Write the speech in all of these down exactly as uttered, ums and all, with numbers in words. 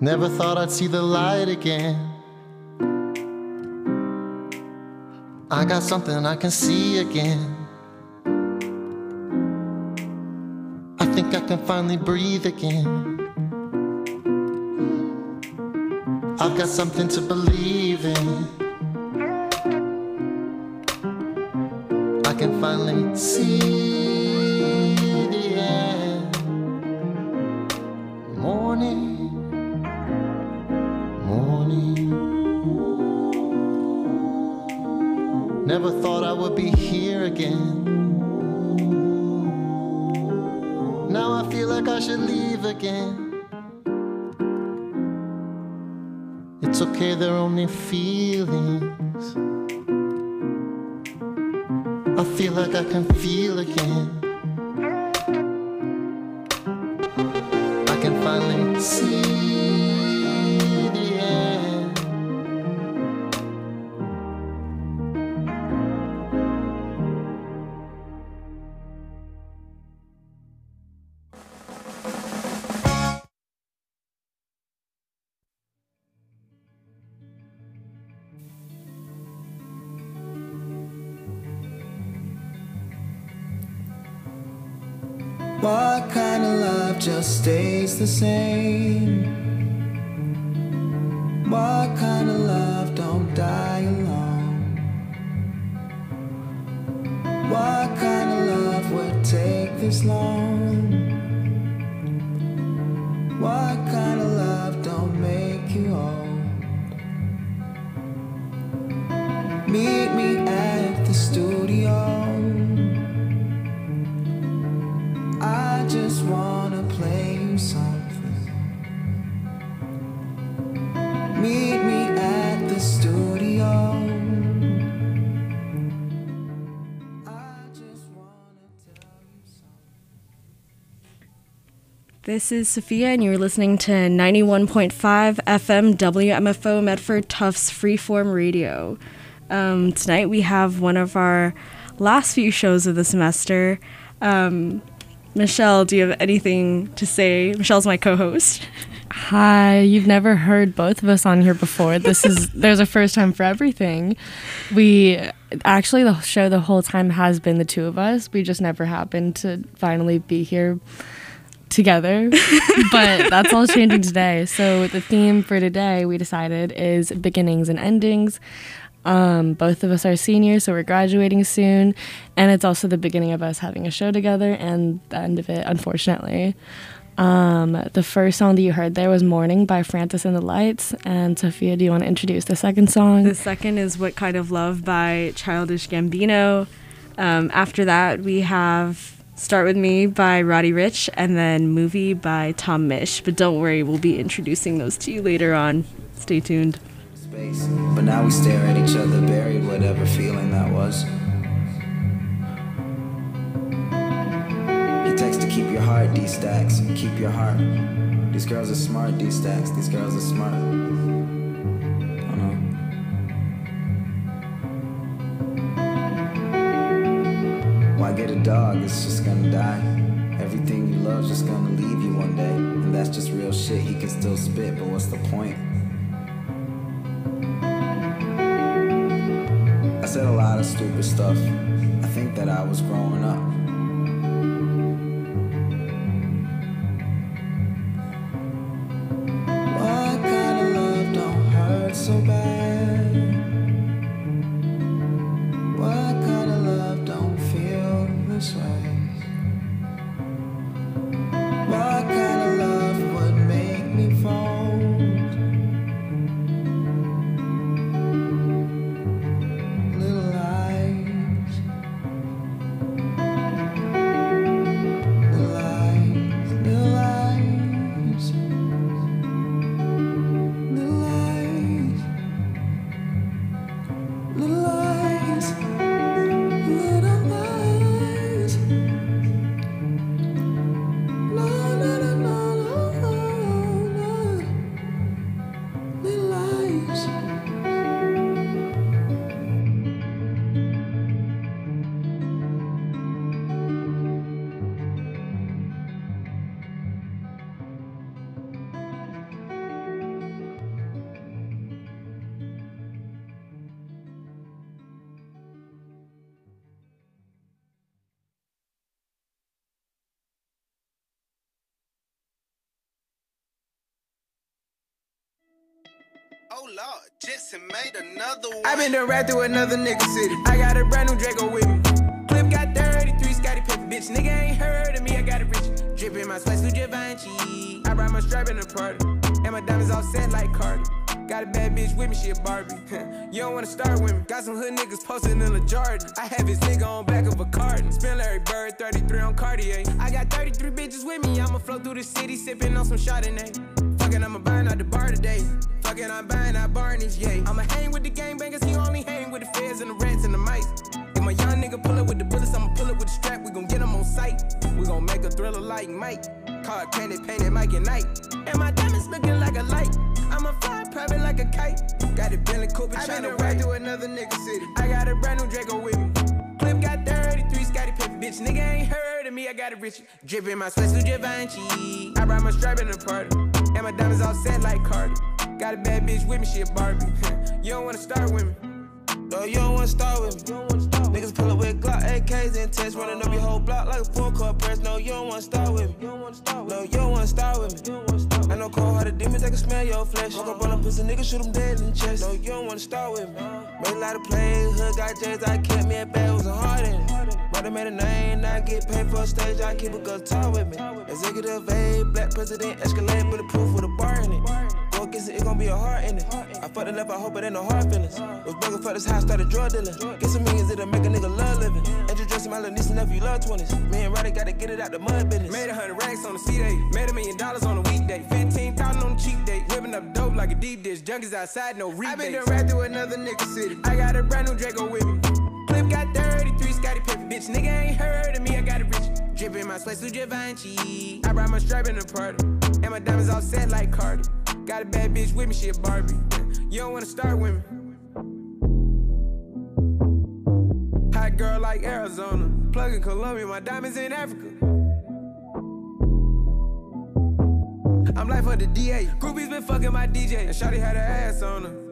Never thought I'd see the light again. I got something I can see again. I think I can finally breathe again. I've got something to believe in. I can finally see the end. Morning, morning. Never thought I would be here again. Now I feel like I should leave again. It's okay, they're only feelings. I feel like I can feel again. I can finally see the end. What kind of love just stays the same? What kind of love don't die alone? What kind of love would take this long? What kind of love don't make you old? Meet me at the studio. I just wanna play you something. Meet me at the studio. I just wanna tell you something. This is Sophia, and you're listening to ninety-one point five F M W M F O Medford Tufts Freeform Radio. Um, tonight we have one of our last few shows of the semester. Um, Michelle, do you have anything to say? Michelle's my co-host. Hi, you've never heard both of us on here before. This is, there's a first time for everything. We, actually the show the whole time has been the two of us. We just never happened to finally be here together, but that's all changing today. So the theme for today, we decided, is beginnings and endings. Um, both of us are seniors, so we're graduating soon, and it's also the beginning of us having a show together and the end of it, unfortunately. Um, the first song that you heard there was Morning by Francis and the Lights, and Sophia, do you want to introduce the second song? The second is What Kind of Love by Childish Gambino. Um, after that, we have Start With Me by Roddy Ricch, and then Movie by Tom Misch. But don't worry, we'll be introducing those to you later on. Stay tuned. Space. But now we stare at each other, buried whatever feeling that was. He texts to keep your heart, D-stacks, keep your heart. These girls are smart, D-stacks, these girls are smart. Oh no. Why get a dog, it's just gonna die. Everything you love's just gonna leave you one day. And that's just real shit, he can still spit, but what's the point? I said a lot of stupid stuff. I think that I was growing up. What kind of love don't hurt so bad? What kind of love don't feel this way? What kind of love would make me fold? Oh Lord, Jesse made another one. I been done right through another nigga city. I got a brand new Draco with me. Clip got thirty-three, Scotty Pippen, bitch. Nigga ain't heard of me, I got it rich. Drippin' my sweats through Givenchy. I brought my strap in the party. And my diamonds all set like Cardi. Got a bad bitch with me, she a Barbie. You don't wanna start with me. Got some hood niggas posted in the Jordan. I have his nigga on back of a carton. Spin Larry Bird, thirty-three on Cartier. I got thirty-three bitches with me. I'ma flow through the city, sippin' on some Chardonnay. Fuckin', I'ma buying out the bar today. Fuckin', I'm buying out Barney's, yeah. I'ma hang with the gangbangers, he only hang with the feds and the rats and the mice. If my young nigga pull up with the bullets, I'ma pull up with the strap. We gon' get him on sight. We gon' make a thriller like Mike. Car painted, painted Mike at night. And my diamonds looking like a light. I'ma fly private like a kite. Got a Bentley Cooper trying to ride through another nigga city. I got a brand new Draco with me. Clip got thirty-three, Scotty Pippen, bitch. Nigga ain't heard of me, I got it rich. Drippin' my sweats through Givenchy. I brought my strap in the party. And my diamonds all set like Cardi. Got a bad bitch with me, she a Barbie. You don't wanna start with me. No, you don't wanna start with me. Niggas pull up with Glock, A Ks and tests, running up your whole block like a full court press. No, you don't wanna start with me. No, you don't wanna start with me. I know cold-hearted demons, they can smell your flesh. Walk up on a pussy nigga, shoot him dead in the chest. No, you don't wanna start with me. Made a lot of plays, hood got J's, I kept me a bag, was a heart in it. Brother made a name, now I get paid for a stage, I keep a good talk with me. Executive A, black president, Escalade, bulletproof with a bar in it. Go against it, it gon' be a heart in it. I fucked it up, I hope it ain't no hard feelings. Was bugging for this house, started drug dealing. Get some millions, it'll make a nigga love living. Introducing my little niece and nephew, love twenties. Me and Roddy gotta get it out the mud business. Made a hundred racks on the C-Day. Made a million dollars on a weekday. Fifteen thousand on the cheap day. Whipping up dope like a deep dish. Junkies outside, no rebates. I been done right through another nigga city. I got a brand new Draco with me. Clip got thirty-three, Scotty Pippen, bitch. Nigga ain't heard of me, I got it rich. Drippin' my sweats through Givenchy. I brought my strap in the party. And my diamonds all set like Cardi. Got a bad bitch with me, she a Barbie. You don't wanna start with me. Hot girl like Arizona. Plug in Colombia, my diamonds in Africa. I'm life for the D A. Groupies been fucking my D J. And shawty had her ass on her.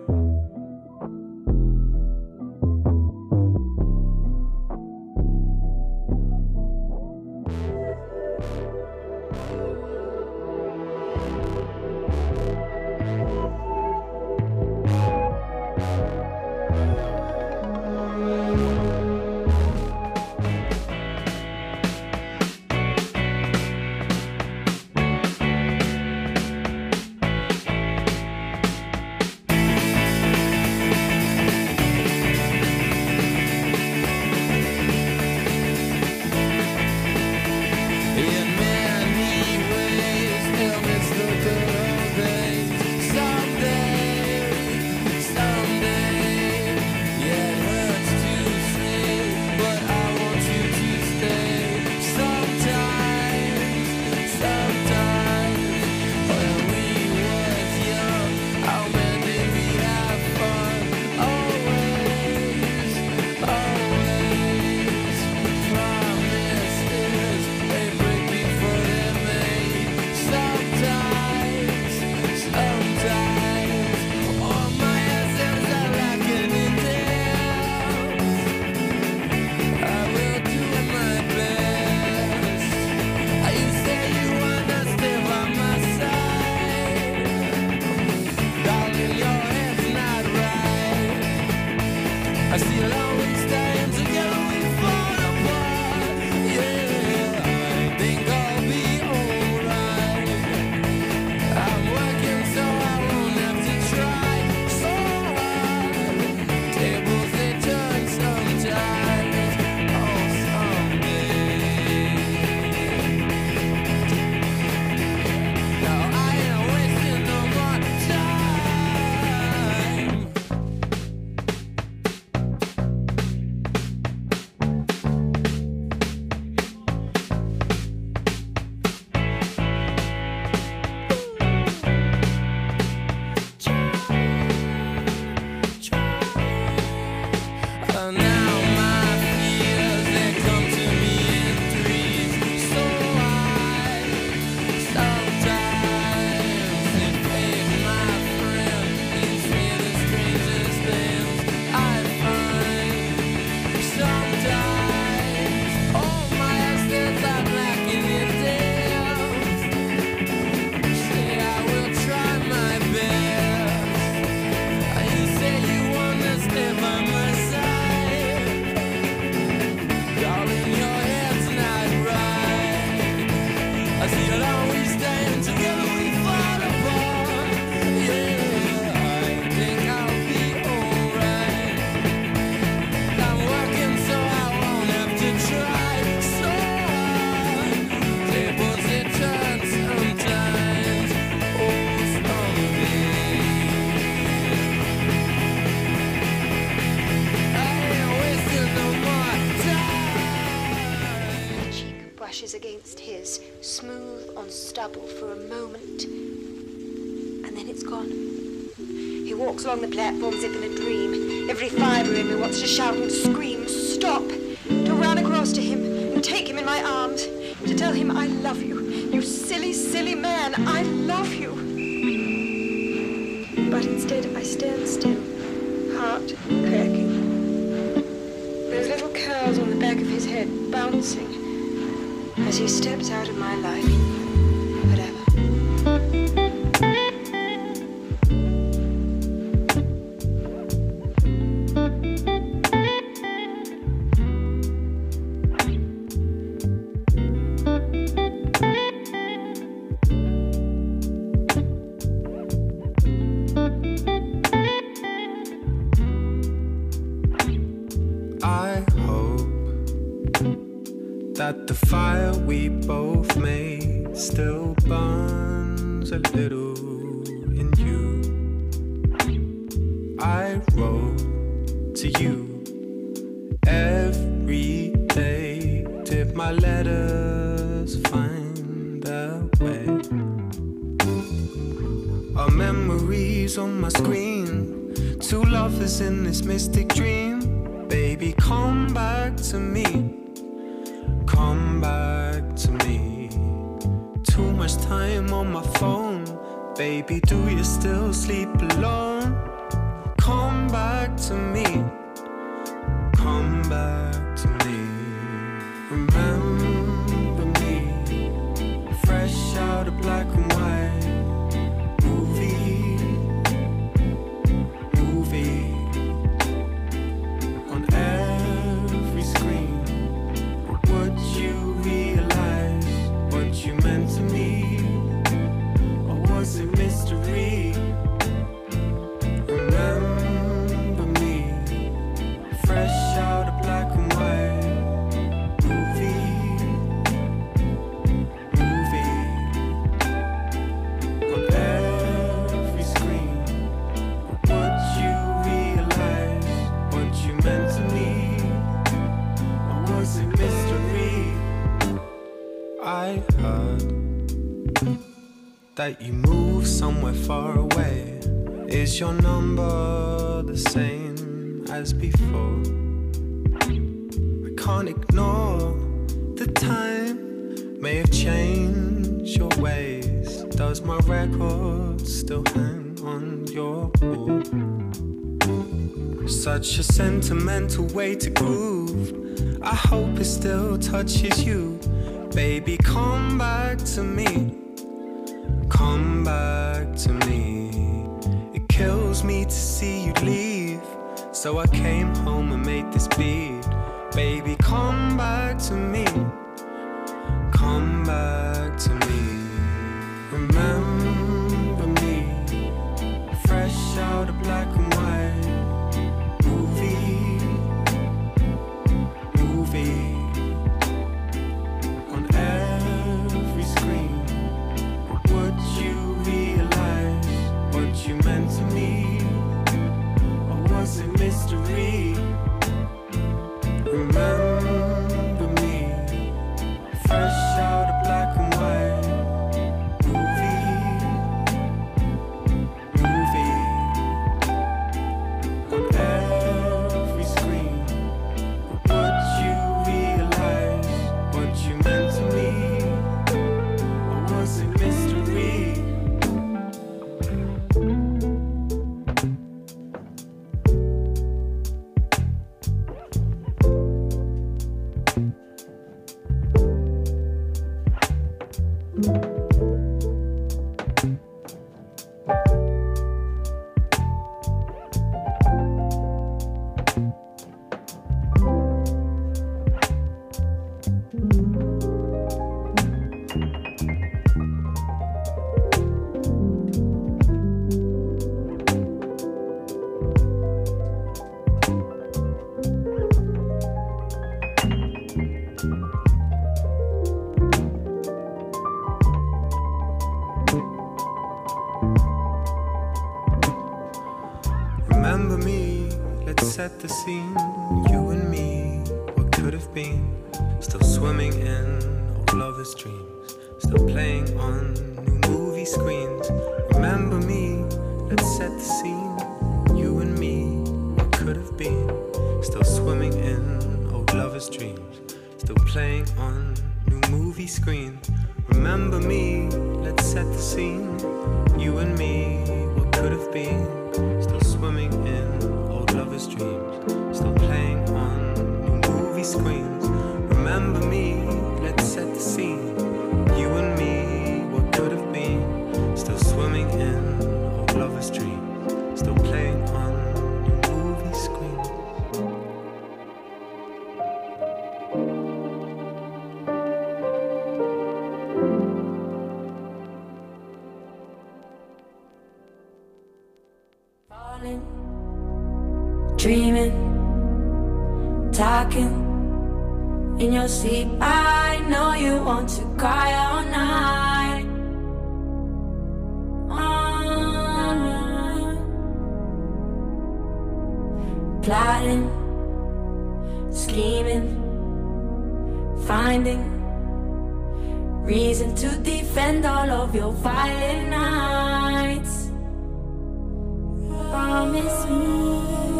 walks along the platform as if in a dream. Every fibre in me wants to shout and scream, stop, to run across to him and take him in my arms, to tell him I love you. You silly, silly man, I love you. But instead I stand still, heart cracking. Those little curls on the back of his head bouncing as he steps out of my life. Whatever. That the fire we both made still burns a little in you. I wrote to you every day. Did my letters find their way? Our memories on my screen, two lovers in this mystic dream. Baby, come back to me. Come back to me. Too much time on my phone. Baby, do you still sleep alone? Come back to me. Come back to me. Remember me. Fresh out of black and white. Movie. Movie. On every screen. Would you realize what you meant to me? Or was it mystery? Remember me, fresh out of black and white. Movie, movie. On every screen. Would you realize what you meant to me? Or was it mystery? I heard that you moved somewhere far away. Is your number the same as before? I can't ignore the time may have changed your ways. Does my record still hang on your wall? Such a sentimental way to groove. I hope it still touches you. Baby, come back to me. Come back to me. It kills me to see you leave. So I came home and made this beat. Baby, come back to me. Come back to me. Remember me. Fresh out of black and white. Movie. Movie. On every screen. Would you realize what you meant to me? Or was it mystery? Remember me. Fresh out of black and white. Movie. Movie. On every screen. Would you realize what you meant to me? Or was it mystery? Remember me, let's set the scene. You and me, what could have been. Still swimming in old lovers' dreams. Still playing on new movie screens. Remember me, let's set the scene. been. Still swimming in old lovers' dreams. Still playing on new movie screens. Remember me, let's set the scene. You and me, what could have been. Still swimming in old lovers' dreams. Still playing on new movie screens. Remember me, let's set the scene. You and me, what could have been. Still swimming in old lovers' dreams. Still playing on new movie screens. Falling, dreaming, talking in your sleep. I know you want to cry all night. All night. Plotting, scheming, finding reason to defend all of your violent nights. Promise me.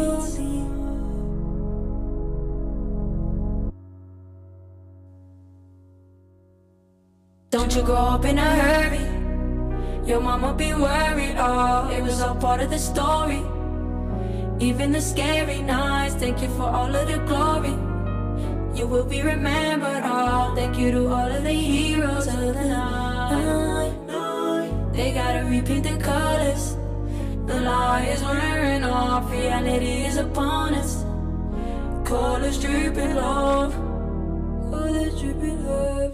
Don't you grow up in a hurry. Your mama be worried. Oh, it was all part of the story. Even the scary nights. Thank you for all of the glory. You will be remembered. Oh, thank you to all of the heroes of the night. They gotta repeat the colors. The lie is wearing off, reality is upon us. Colors dripping love, colors dripping love.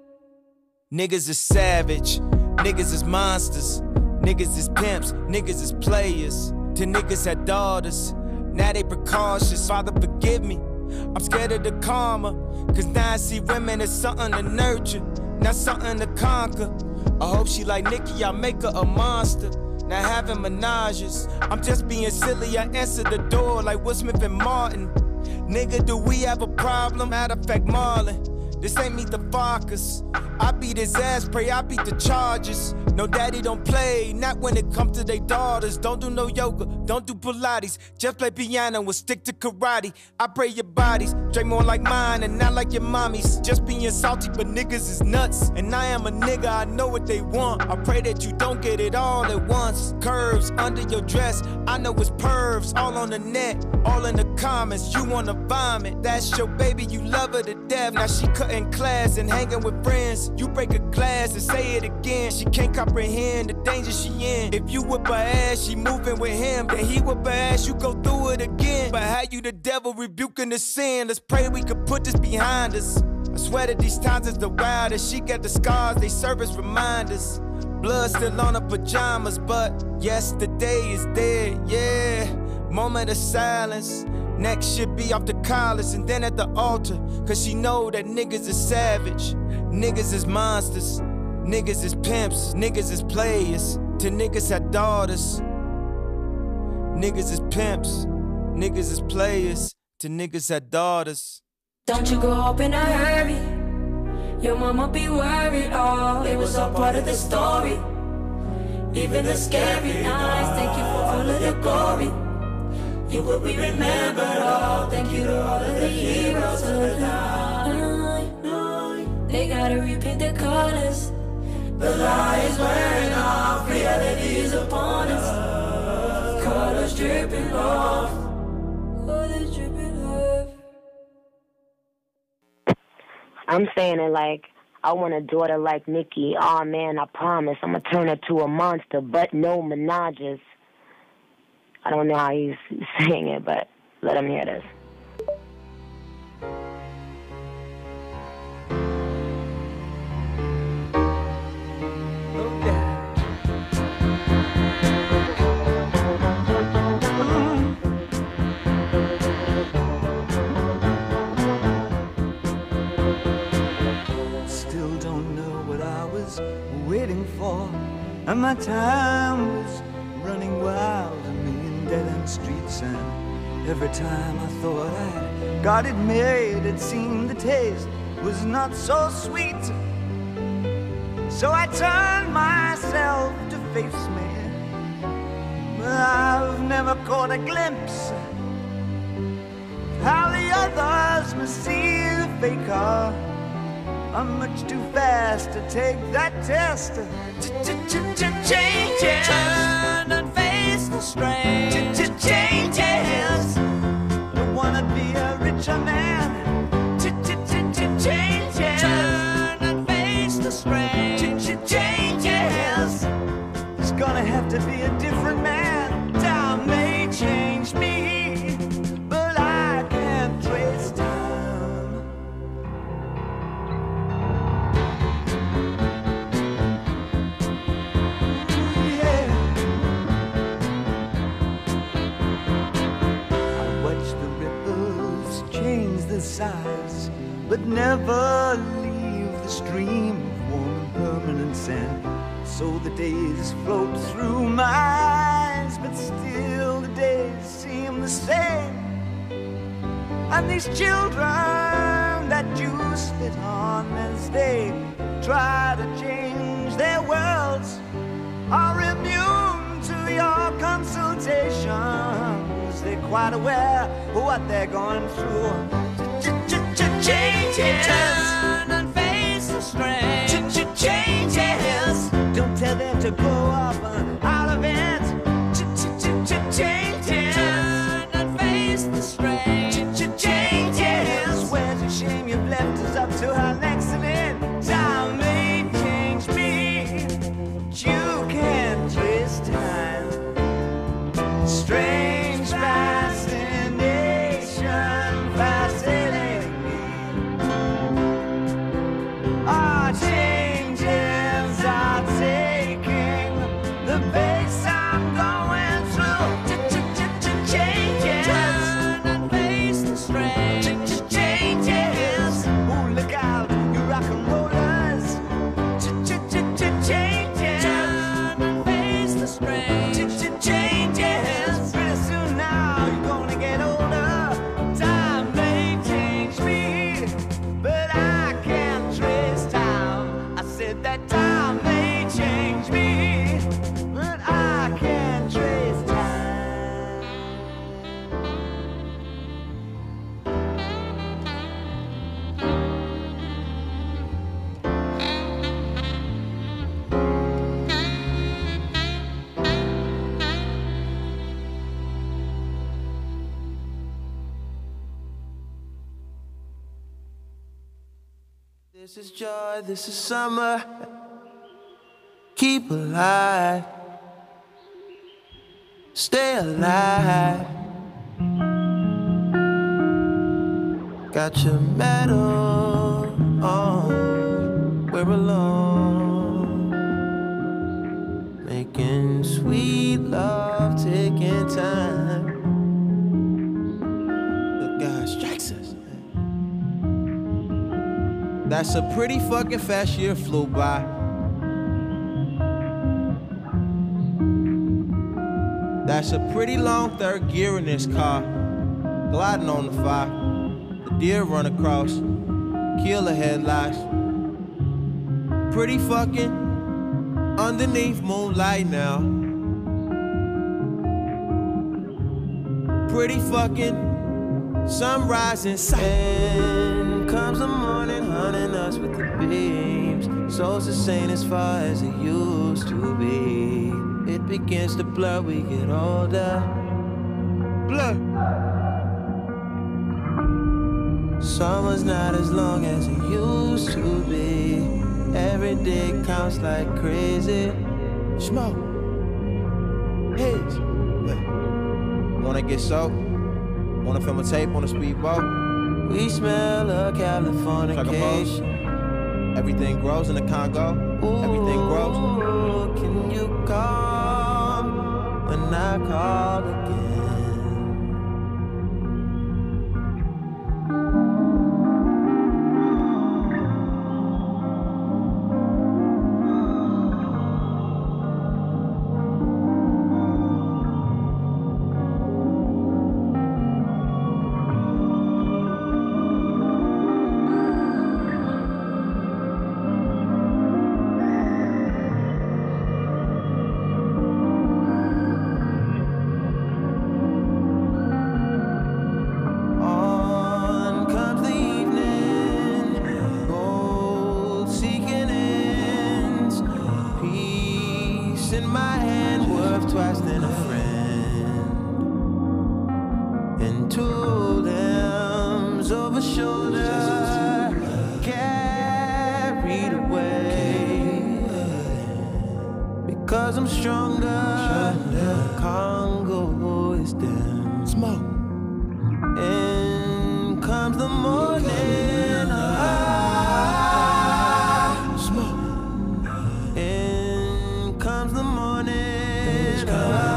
Niggas is savage, niggas is monsters, niggas is pimps, niggas is players. Till niggas had daughters, now they precautious. Father forgive me, I'm scared of the karma. Cause now I see women as something to nurture, not something to conquer. I hope she like Nicki, I make her a monster. Now having menages, I'm just being silly, I answer the door like Will Smith and Martin. Nigga, do we have a problem? Matter of fact, Marlon, this ain't Meet the Fockers. I beat his ass, pray I beat the charges. No daddy don't play, not when it comes to they daughters. Don't do no yoga, don't do Pilates. Just play piano and stick to karate. I pray your bodies, drink more like mine and not like your mommies. Just being salty, but niggas is nuts. And I am a nigga, I know what they want. I pray that you don't get it all at once. Curves under your dress, I know it's pervs. All on the net, all in the comments. You wanna vomit, that's your baby, you love her to death. Now she cutting class and hanging with friends. You break a glass and say it again. She can't comprehend the danger she in. If you whip her ass, she moving with him. Then he whip her ass, you go through it again. But how you the devil rebuking the sin? Let's pray we could put this behind us. I swear that these times is the wildest. She got the scars, they serve as reminders. Blood still on her pajamas, but yesterday is dead, yeah. Moment of silence. Next should be off the collars and then at the altar. Cause she know that niggas is savage. Niggas is monsters. Niggas is pimps. Niggas is players. Till niggas had daughters. Niggas is pimps. Niggas is players. Till niggas had daughters. Don't you grow up in a hurry. Your mama be worried. Oh, it was all part of the story. Even the scary nights. Thank you for all of the glory. You will be remembered. Oh, thank you to all of the heroes of the night. They gotta repaint the colors. The lie is wearing off, reality is upon us. Colors dripping off, colors dripping off. I'm saying it like, I want a daughter like Nicki. Aw, oh, man, I promise I'm gonna turn her to a monster, but no menages. I don't know how he's saying it, but let him hear this. Still don't know what I was waiting for, and my time was running wild in dead-end streets, and every time I thought I'd got it made, it seemed the taste was not so sweet. So I turned myself to face me, but I've never caught a glimpse Trust me, see the faker. I'm much too fast to take that test. Changes. Turn and face the strain. Changes. Don't wanna be a richer man. Changes. Turn and face the strain. Changes. It's gonna have to be a different man. Time may change me, but I can't trace time. Yeah. I watch the ripples change the size, but never leave the stream of warm and permanent sand. So the days float through my eyes, but still the days seem the same. And these children that you spit on as they try to change their worlds are immune to your consultations. They're quite aware of what they're going through. Changes. Turn and face the strain. Changes. Don't tell them to go up out of it. Changes. Turn and face the strain. Changes. Where's the shame you've left us up to an accident? Time may change me, but you can't trace time. Strange fascination fascinating me. Our changes are taking the pace I'm going through. Changes. Turn and face the strain. Changes. Ooh, look out, you rock and rollers. Changes. Turn and face the strain. Changes. Pretty soon now you're gonna get older. Time may change me, but I can't trace time. I said that time may change me, but I can't trace time. This is joy, this is summer. Keep alive. Stay alive. Got your medal on. We're alone. Making sweet love, taking time. The God strikes us. That's a pretty fucking fast year flew by. That's a pretty long third gear in this car. Gliding on the fire. The deer run across. Kill the headlights. Pretty fucking underneath moonlight now. Pretty fucking sunrise inside. And comes the morning, hunting us with the beams. Soul's the same as far as it used to be. It begins to blur, we get older. Blur. Summer's not as long as it used to be. Every day counts like crazy. Smoke. Hits. Wanna get soaked? Wanna film a tape on a speedboat? We smell a Californication. Everything grows in the Congo. Ooh, everything grows. Can you come when I call again? shoulder, carried away. Because I'm stronger, the Congo is down. Smoke. And comes the morning, ah, smoke. And comes the morning, ah.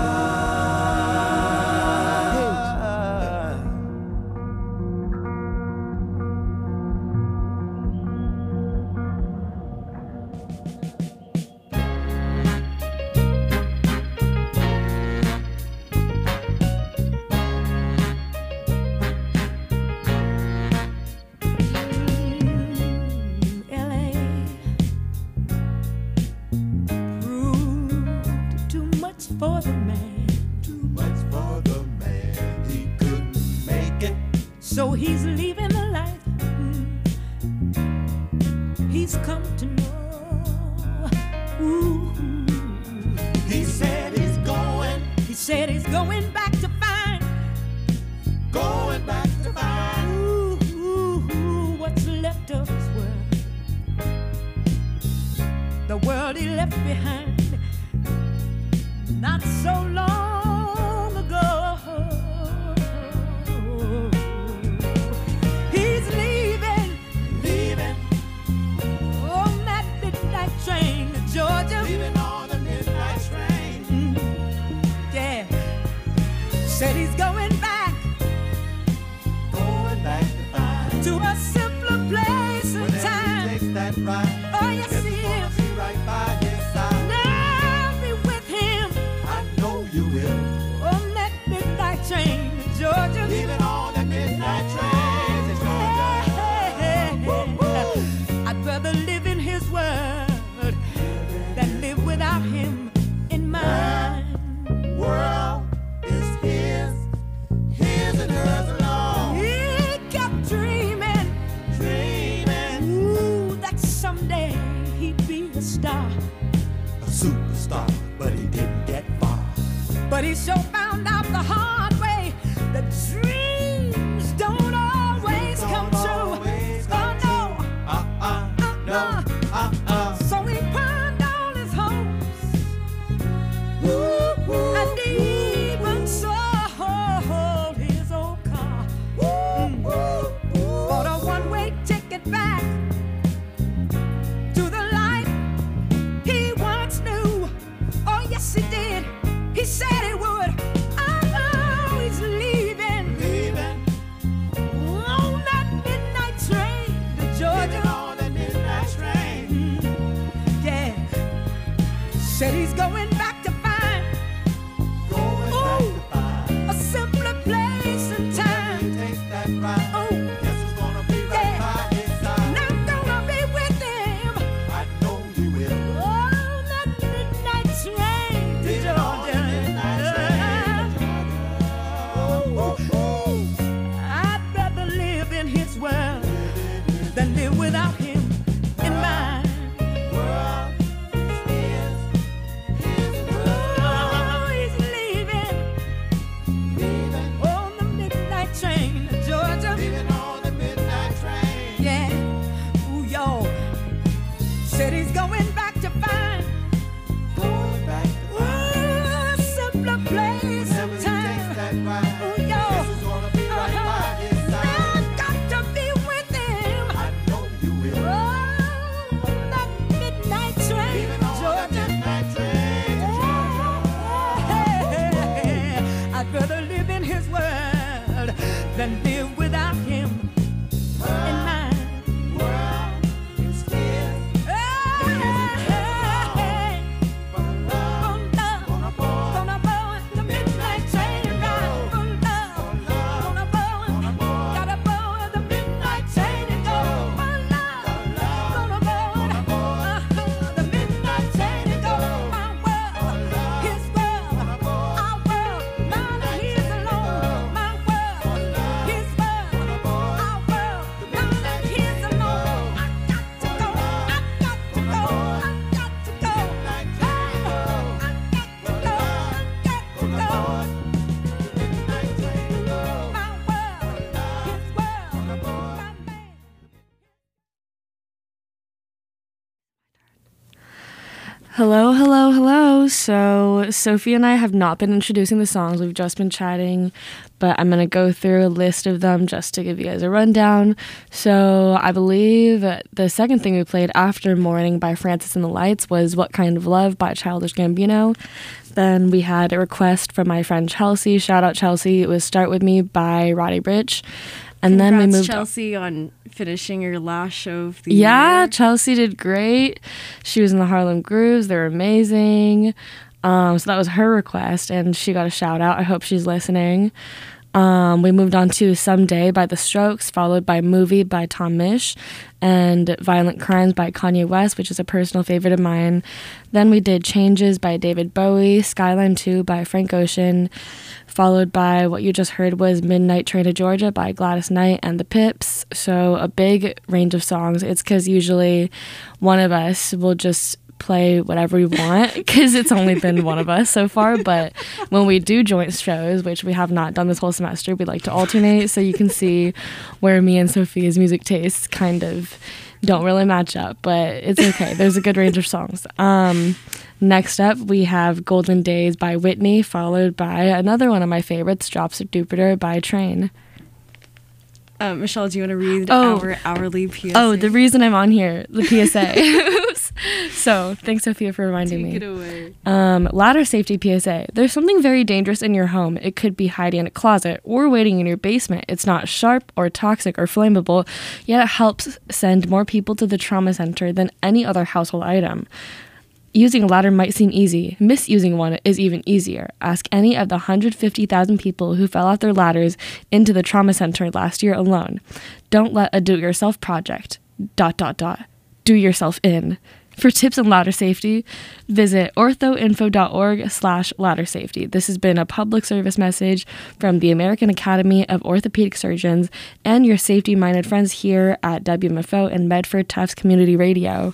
For the man, too much for the man, he couldn't make it. So he's leaving the life he's come to know. Ooh. He said he's going, he said he's going back to find, going back to find. Ooh, ooh, ooh, what's left of his world, the world he left behind. Not so long ago, he's leaving, leaving on that midnight train to Georgia. Leaving on the midnight train. Mm, yeah, said he's going back, going back to find to a simpler place and time. Takes that ride. Oh yes, he is. Be right by his side. You will. On that midnight train to Georgia. Leaving on that midnight train to Georgia. Hey, hey, hey. I'd rather live in his world than live without him in mine. World is his, his and hers alone. He kept dreaming, dreaming. Ooh, that someday he'd be a star, a superstar, but he didn't get far. But he sure found out the hard way that dreams don't always don't come true. Always oh no, uh, uh, uh, no, uh, uh. So he pawned all his hopes, woo, woo, and he even sold his old car, woo, woo, woo. Bought a one-way ticket back to the life he once knew. Oh yes, he did. He said he would. Oh, he's leaving, leaving on that midnight train to Georgia. Leaving on that midnight train. Mm, yeah. Said he's going back to find, going ooh, back to find a simpler place and time. He takes that ride. Oh, guess who's gonna be right yeah. by his side? And I'm gonna be with him. I know you will. On that midnight train to Georgia. I'd rather live in his world than live without him in mine. World is his, his oh, he's leaving, leaving on the midnight train to Georgia. Leaving on the midnight train. Yeah, ooh, yo, said he's going back to find, going back to find ooh, a simpler place and time. Ooh, yo. Than live without him in mine. World is his. Hey, hey, hey. For love, gonna board, gonna board the midnight train ride. For love, gonna board, gotta board the midnight train and go. For love, gonna board the midnight train and go. My world, his world, our world, mine and his alone. My world. His Hello, hello, hello. So, Sophie and I have not been introducing the songs. We've just been chatting, but I'm going to go through a list of them just to give you guys a rundown. So, I believe the second thing we played after Morning by Francis and the Lights was What Kind of Love by Childish Gambino. Then we had a request from my friend Chelsea. Shout out Chelsea. It was Start With Me by Roddy Ricch. And Congrats, then we moved Chelsea on finishing your last show of the yeah, year. Chelsea did great. She was in the Harlem Grooves. They're amazing. Um, so that was her request, and she got a shout out. I hope she's listening. Um, we moved on to Someday by The Strokes, followed by Movie by Tom Misch, and Violent Crimes by Kanye West, which is a personal favorite of mine. Then we did Changes by David Bowie, Skyline two by Frank Ocean, followed by what you just heard was Midnight Train to Georgia by Gladys Knight and the Pips. So a big range of songs. It's because usually one of us will just play whatever we want because it's only been one of us so far, but when we do joint shows, which we have not done this whole semester, we like to alternate, so you can see where me and Sophia's music tastes kind of don't really match up, but it's okay. There's a good range of songs. Um, next up, we have Golden Days by Whitney, followed by another one of my favorites, Drops of Jupiter by Train. Uh, Michelle, do you want to read Oh. our hourly P S A? Oh, the reason I'm on here, the P S A. So, thanks, Sophia, for reminding Take me. it away. Um, ladder safety P S A. There's something very dangerous in your home. It could be hiding in a closet or waiting in your basement. It's not sharp or toxic or flammable, yet it helps send more people to the trauma center than any other household item. Using a ladder might seem easy. Misusing one is even easier. Ask any of the one hundred fifty thousand people who fell off their ladders into the trauma center last year alone. Don't let a do-it-yourself project, dot, dot, dot, do yourself in. For tips on ladder safety, visit orthoinfo.org slash ladder safety. This has been a public service message from the American Academy of Orthopedic Surgeons and your safety-minded friends here at W M F O and Medford Tufts Community Radio.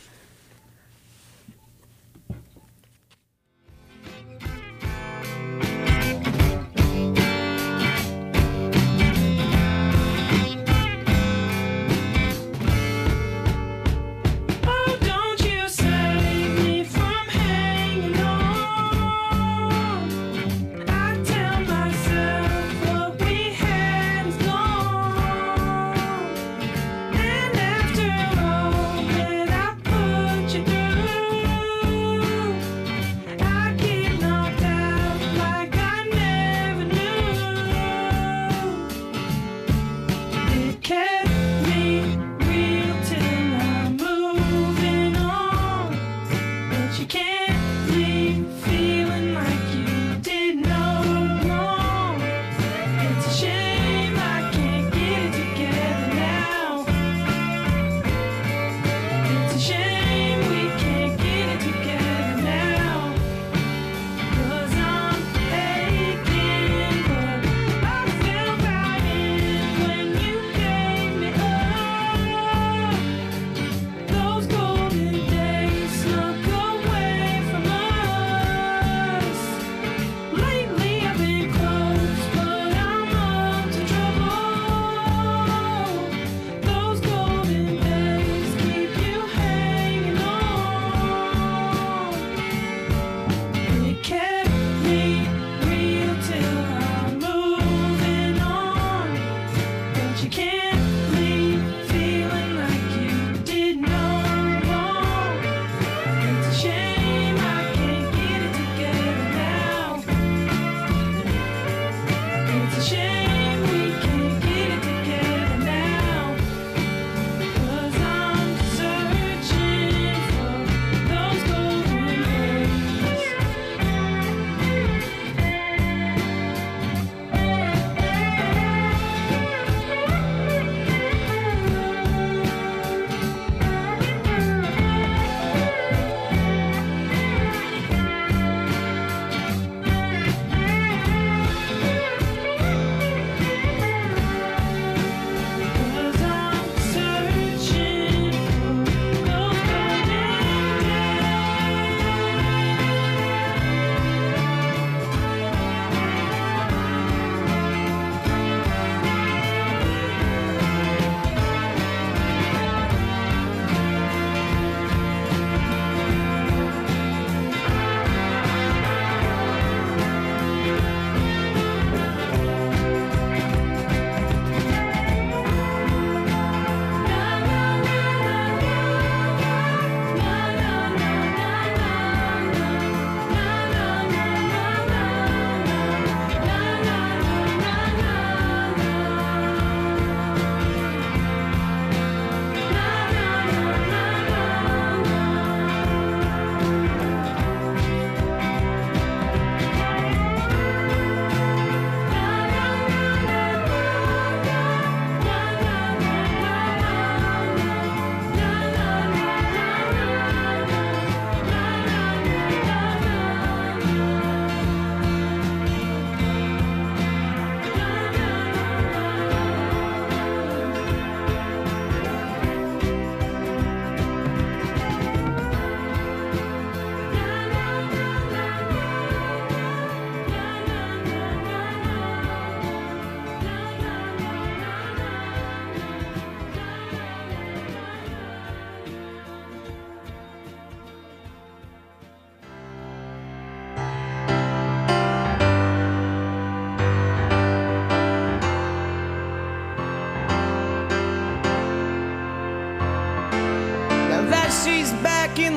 And after all that I put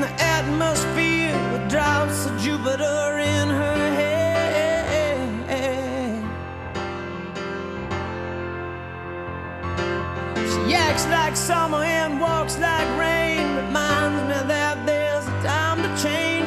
the atmosphere with drops of Jupiter in her head. She acts like summer and walks like rain, reminds me that there's a time to change.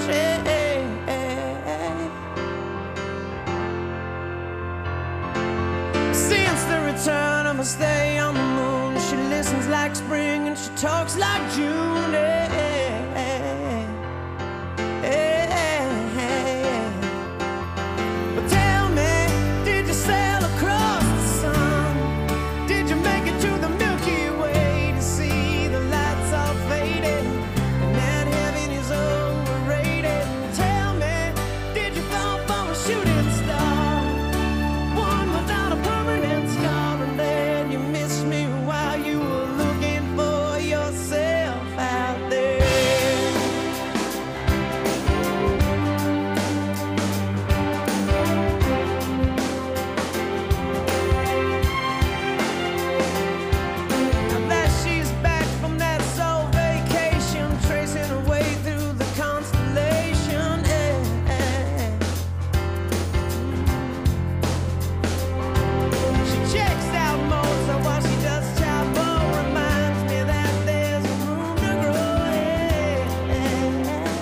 Since the return of her stay on the moon, she listens like spring and she talks like June. Hey, hey, hey, hey. But tell me, did you sail across the sun? Did you make it to the Milky Way to see the lights all faded and that heaven is overrated? Tell me, did you fall from a shooting star, one without a permanent scar, and then you missed me while you were looking for yourself out there? Now that she's back from that soul vacation, tracing her way through the constellation, eh, eh. She checks out Mozart while she does Chabot, reminds me that there's room to grow, eh, eh.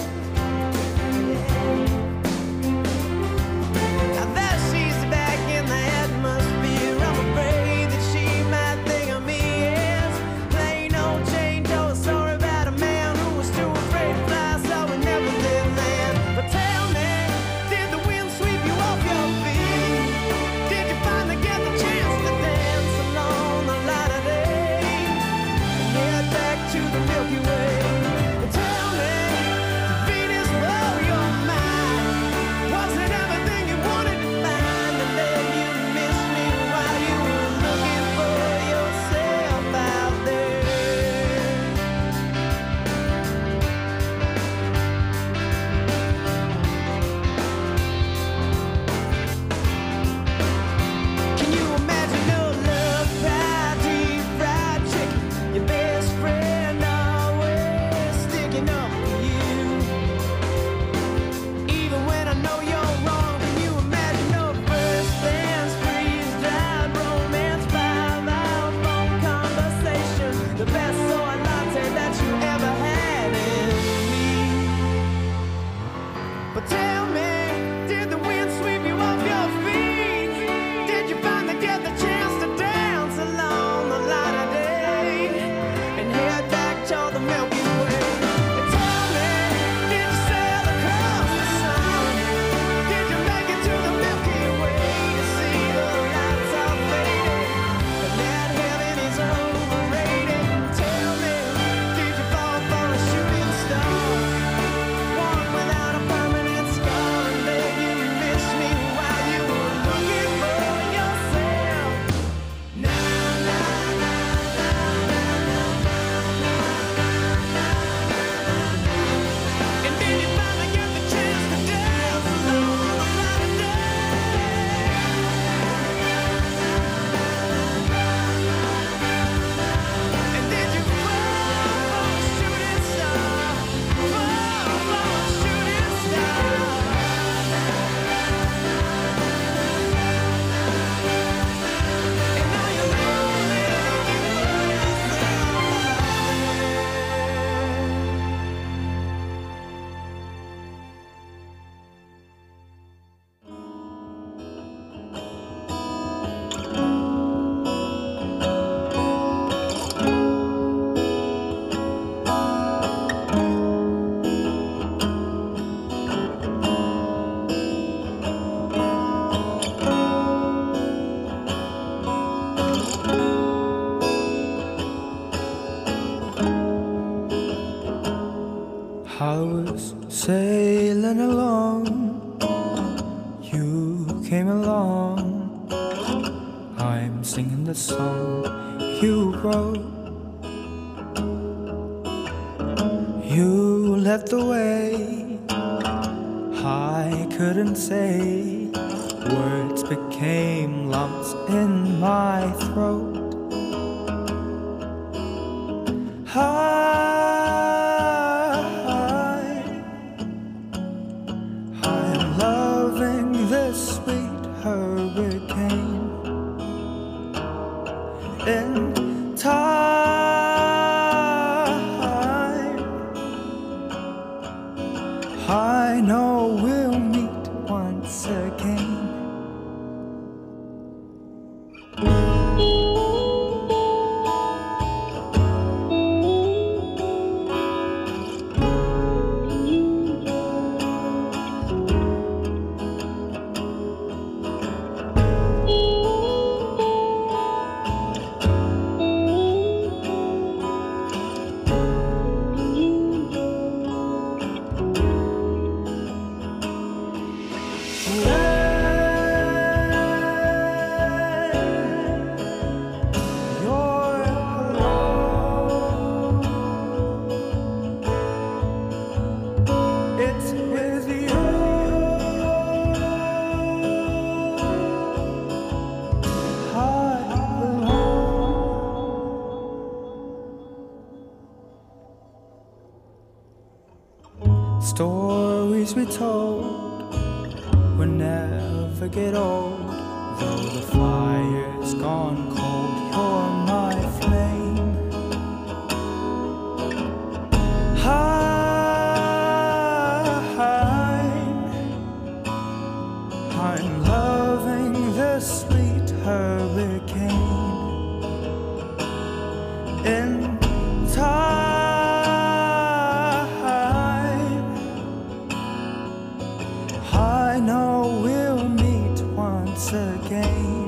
Now that she's back in the atmosphere, I'm afraid that she might think of me as plain old Jane Doe, a story about a man who was too afraid to fly, so he never did land. But tell me, did the wind sweep you off your feet? Did you finally get the chance to dance along the light of day and head back to the Milky Way? But tell me, did Venus blow your mind? Was it everything you wanted to find, and then you missed me while you were looking for yourself out there? Can you imagine your love pie, deep fried chicken, your best friend always sticking up for you, even when I know you're wrong? Can you imagine your first dance, freeze-dried romance, five-hour phone conversation, the best soy latte that you ever had in me? But tell me, did the wind sweep you off your feet? Did you finally get the chance to dance along the light of day and head back to the Milky Way? And tell me, did you sail across the sun? Did you make it to the Milky Way to see the lights all faded and that heaven is overrated? Tell me, did you fall for a shooting star, one without a permanent scar, and then you missed me while you were looking for yourself? Na na na na na na na na. And did you finally get the chance to dance along the light of day? And did you fall for a shooting star, fall for a shooting star? And now you're lonely, looking for I was sailing along, you came along. I'm singing the song you wrote. You led the way, I couldn't say. Words became lumps in my throat. I in time. I know we'll meet once again. Stories we told will never get old. Though the fire's gone cold, you're my flame. I'm, I'm loving the sweet hurricane in time. I know we'll meet once again.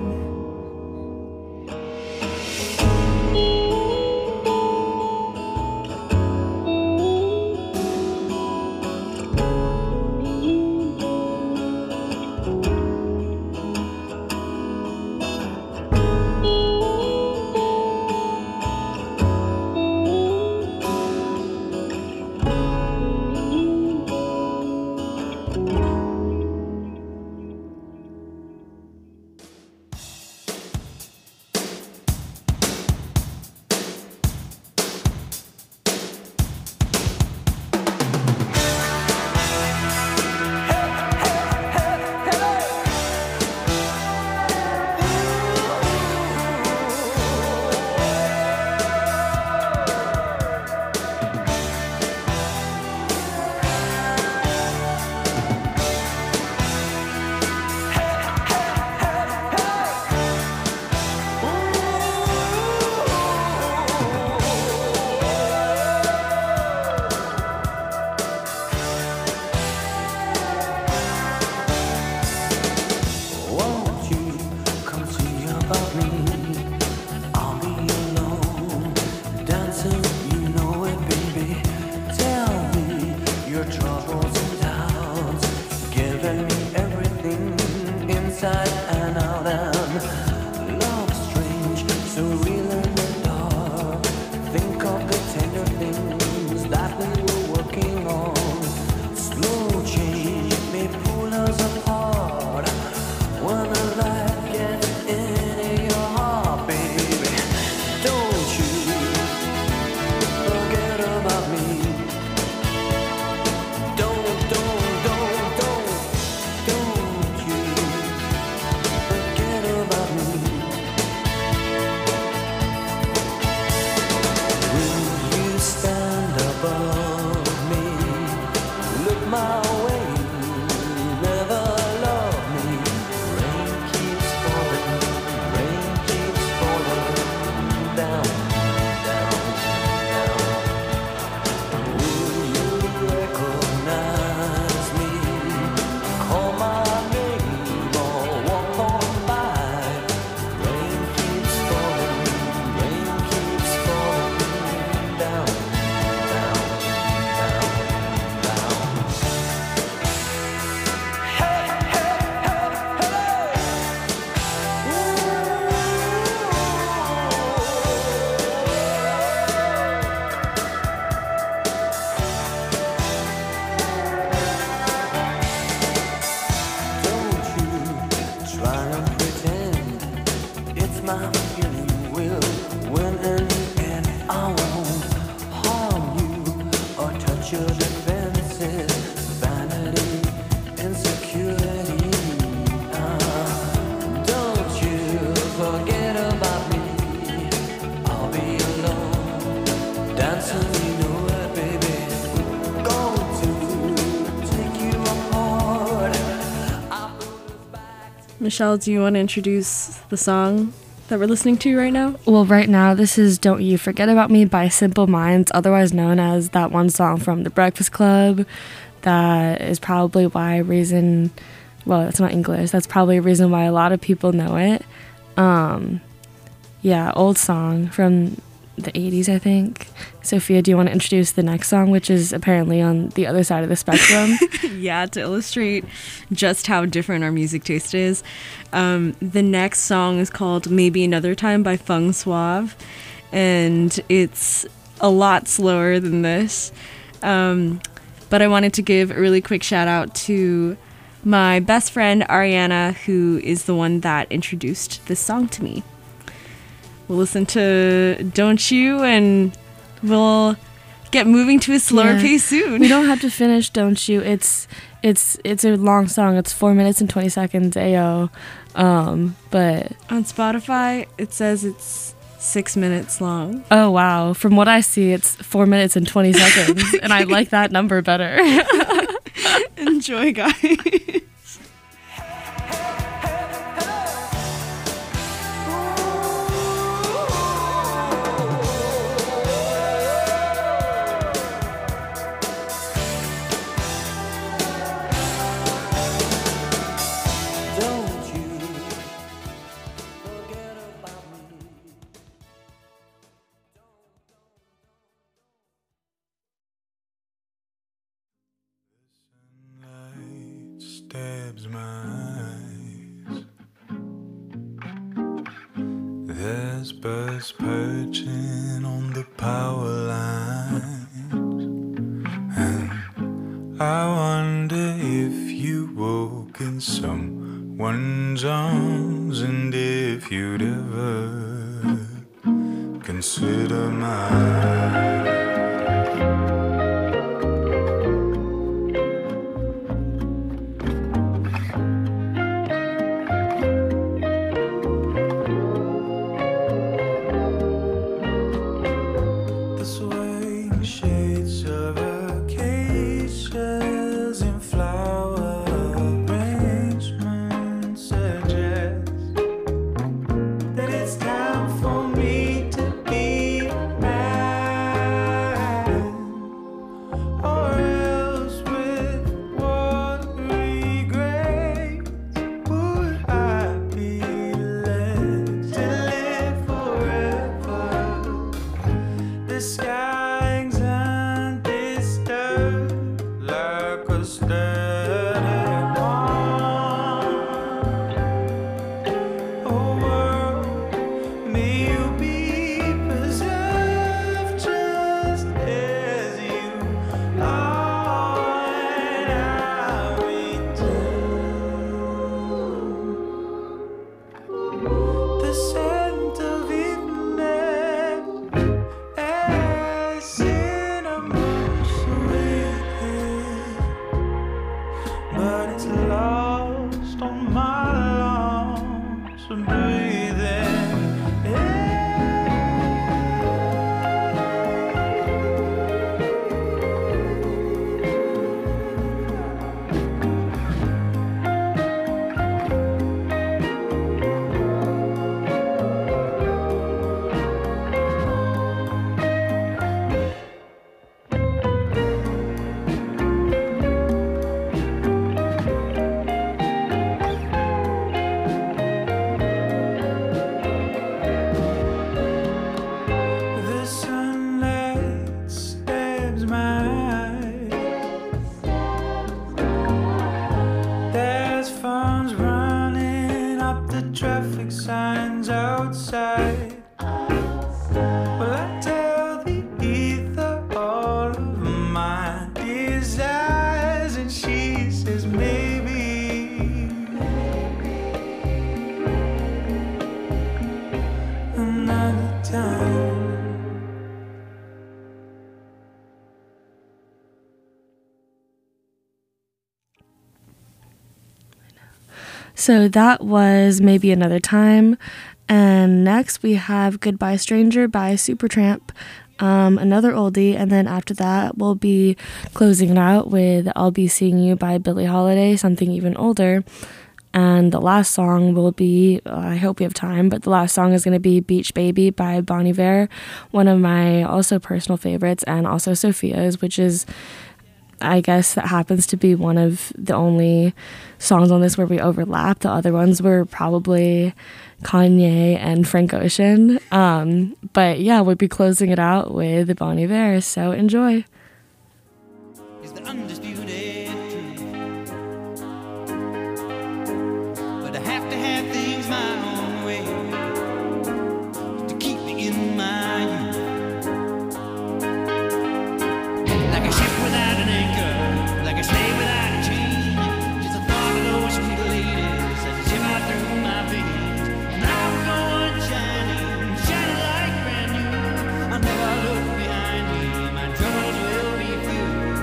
Forget about me. Michelle, do you want to introduce the song that we're listening to right now? Well, right now, this is Don't You Forget About Me by Simple Minds, otherwise known as that one song from The Breakfast Club. That is probably why reason, well, it's not English, that's probably a reason why a lot of people know it. Um, yeah, old song from the eighties, I think. Sophia, do you want to introduce the next song, which is apparently on the other side of the spectrum? Yeah, to illustrate just how different our music taste is. Um, the next song is called Maybe Another Time by Feng Suave, and it's a lot slower than this. Um, but I wanted to give a really quick shout out to my best friend, Ariana, who is the one that introduced this song to me. We'll listen to Don't You, and we'll get moving to a slower Yeah. pace soon. We don't have to finish Don't You. It's it's it's a long song. It's four minutes and twenty seconds. Ayo. Um, but on Spotify, it says it's six minutes long. Oh wow! From what I see, it's four minutes and twenty seconds, and I like that number better. Enjoy, guys. Stabs my eyes. There's birds perching on the power lines, and I wonder if you woke in someone's arms, and if you'd ever consider mine. So that was Maybe Another Time. And next we have Goodbye Stranger by Supertramp, um, another oldie. And then after that, we'll be closing it out with I'll Be Seeing You by Billie Holiday, something even older. And the last song will be, uh, I hope we have time, but the last song is going to be Beach Baby by Bon Iver, one of my also personal favorites, and also Sophia's, which is, I guess, that happens to be one of the only songs on this where we overlap. The other ones were probably Kanye and Frank Ocean. Um, but yeah, we'll be closing it out with Bon Iver, so enjoy. Is the undisputed truth, but I have to have things my own way to keep me in my youth. Like a ship without an anchor, like a slave without a chain, just a thought of those sweet ladies as a shiver through my veins. And I will go on shining, shining like brand new. I'll never look behind me, my troubles will be few.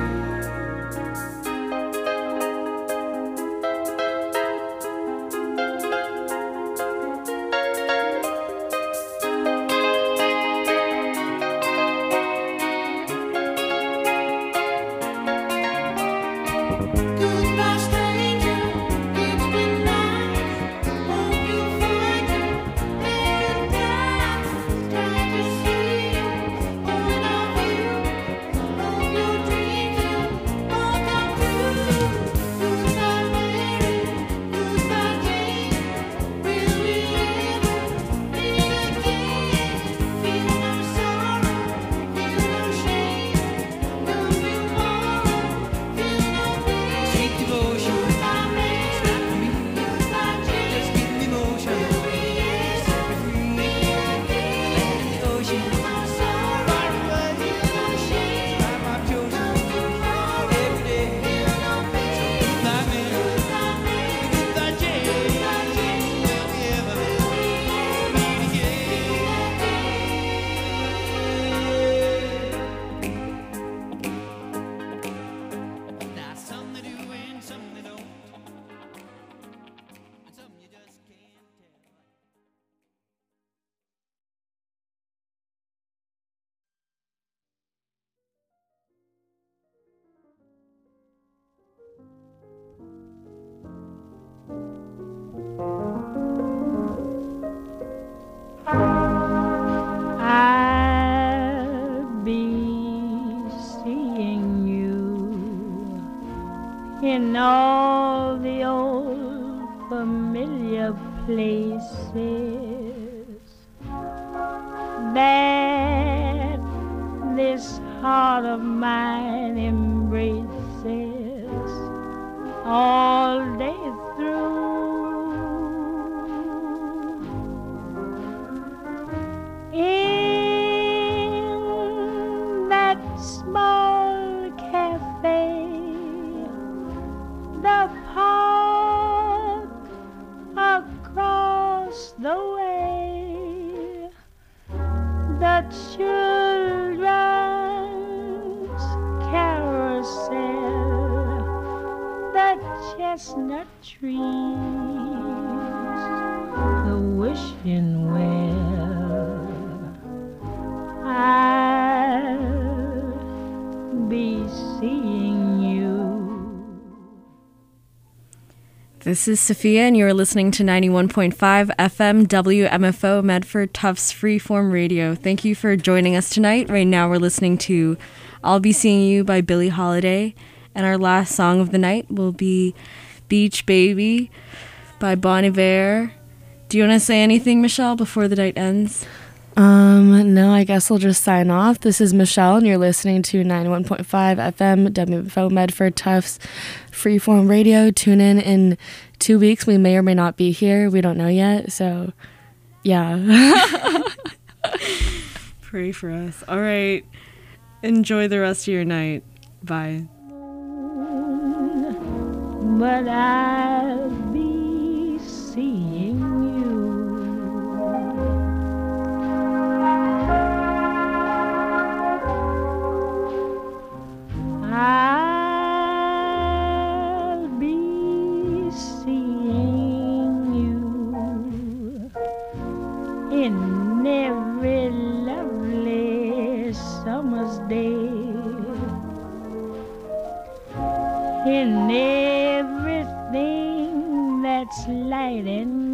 Goodbye, stranger. It's been nice. Hope you find your paradise. Try to see point of view. Hope your dreams will all come true. Goodbye, Mary. Goodbye, Jane. Will we ever meet again? Feel no sorrow, feel no shame. No tomorrow, feel no pain. Sweet devotion, Goodbye, Mary. it's not for me. Goodbye, Jane. Just give me motion, Will we set ever me free. meet again? Land in the ocean, No sorrow, far away, feel no shame. life I've chosen Tomorrow, every day. feel no pain. Goodbye, Mary. Goodbye, Mary. Goodbye, Jane. Goodbye, Jane. Will we ever Will we ever meet again? Now some they do and some they don't, and some you just can't tell. I'll be seeing you in all the old familiar places that this heart of mine embraces all day through. In that small cafe, the park across the way, the children's carousel, the chestnut trees, the wishing well. I'll be seeing you. This is Sophia, and you're listening to ninety-one point five F M W M F O Medford Tufts Freeform Radio. Thank you for joining us tonight. Right now we're listening to I'll Be Seeing You by Billie Holiday, and our last song of the night will be Beach Baby by Bon Iver. Do you want to say anything, Michelle, before the night ends? Um, no, I guess we'll just sign off. This is Michelle, and you're listening to ninety-one point five F M W M F O Medford Tufts Freeform Radio. Tune in in two weeks. We may or may not be here. We don't know yet. So, yeah. Pray for us. All right. Enjoy the rest of your night. Bye. But I'll be seeing you. I'll be seeing you in every lovely summer's day, in everything that that's lighting